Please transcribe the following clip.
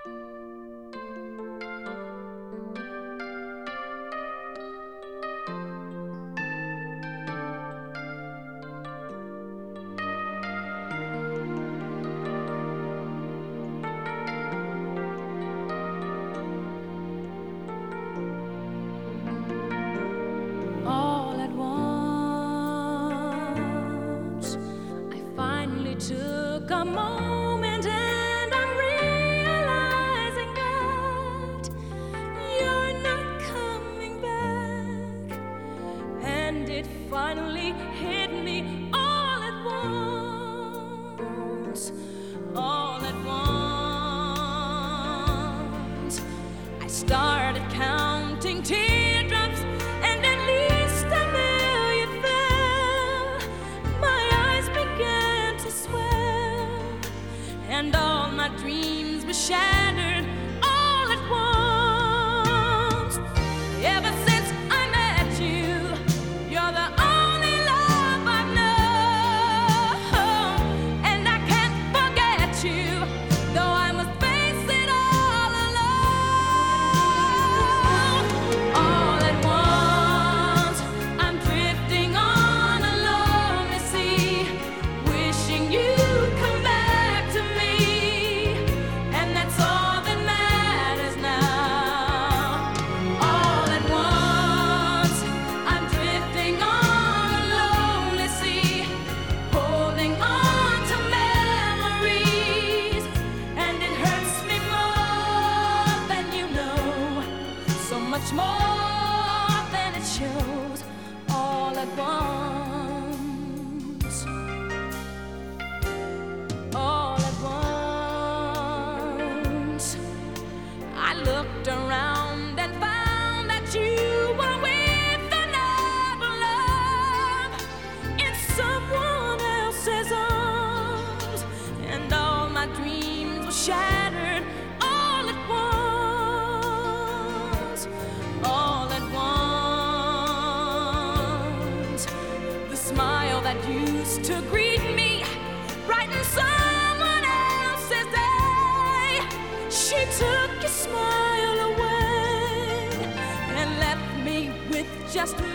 All at once, I finally took a moment and I'm realizing that you're not coming back. And it finally hit me all at once, all at once. I started counting teardrops, and at least a million fell. My eyes began to swell, and all my dreams were shattered all at once. Ever since I met you, you're the only love I've known, and I can't forget you, though I must face it all alone. All at once, I'm drifting on a lonely sea, wishing you'd come back to me, and that's all that matters now. All at once, I'm drifting on a lonely sea, holding on to memories, and it hurts me more than you know, so much more than it shows. All at once, all at once, I looked around and found that you were with another love in someone else's arms, and all my dreams were shattered all at once, all at once. The smile that used to greet me brightened someone else's day. She took your smile away and left me with just